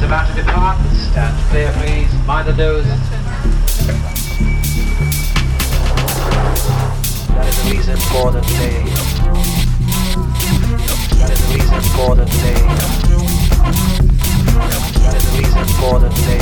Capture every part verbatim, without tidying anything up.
about to depart. Stand clear, please. Mind the nose. That is the reason for the delay. That is the reason for the delay. That is the reason for the delay.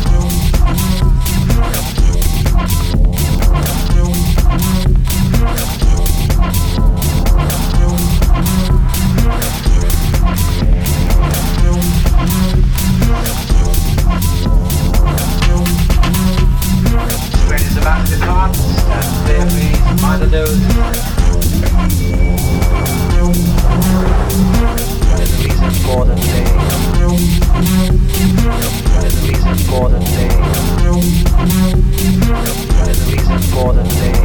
Train is about to depart. Stand clear, please. Mind the nose. That is the reason for the delay. That is the reason for the delay. That is the reason for the delay.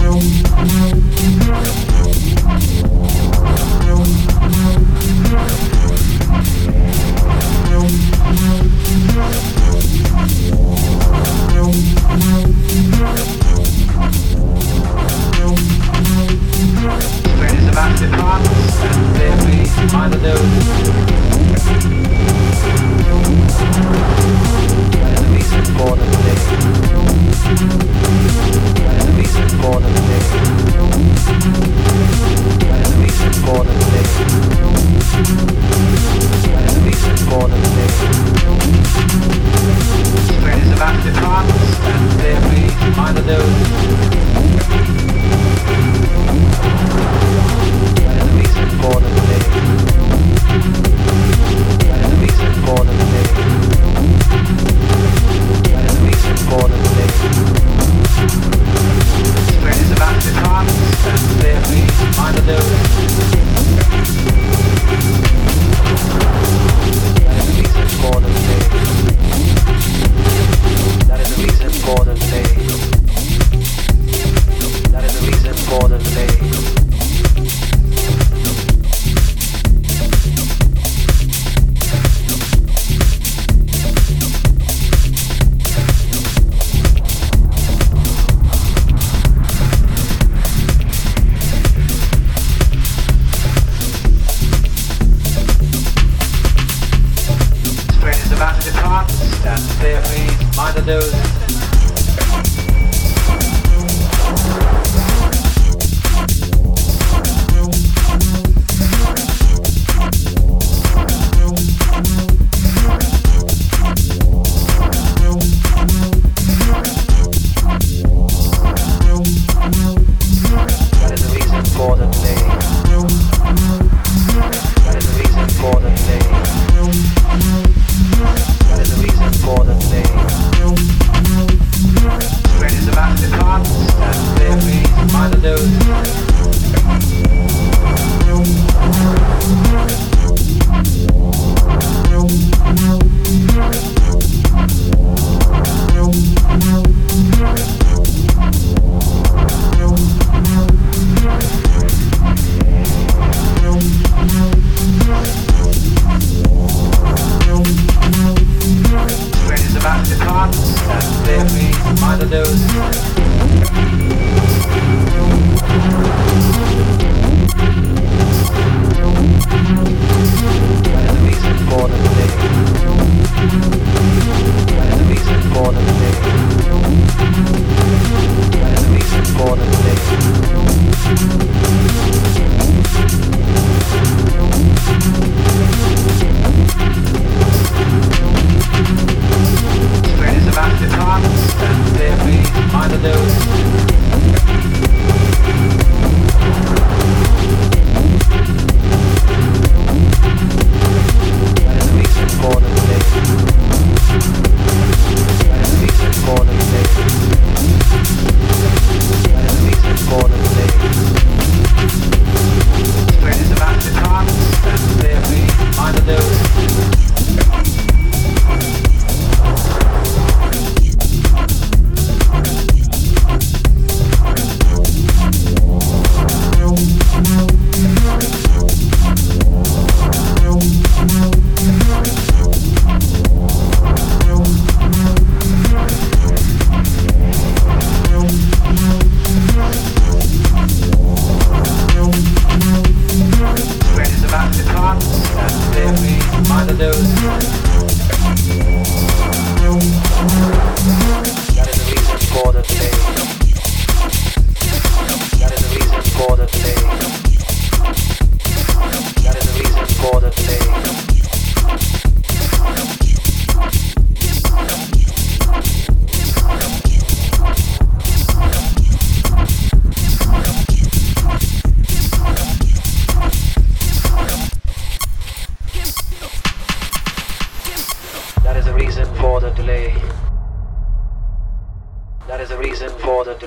Train is about to depart. Stand clear, please. Mind the nose. That is the reason for the delay. That is the reason for the delay. That is the reason for the delay. That is the reason for the delay. Train is about to depart. Stand clear, please. Mind the nose. That is the reason for the delay. That is the reason for the delay. That is the reason for the delay. Train is about to depart. Stand clear, please. Mind the nose. That is the reason for the delay. That is the reason for the delay. That is the reason for the delay. Train is about to depart. Stand clear, please. Mind the nose. That is the reason for the delay. That is the reason for the delay. That is the reason for the delay.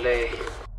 delay.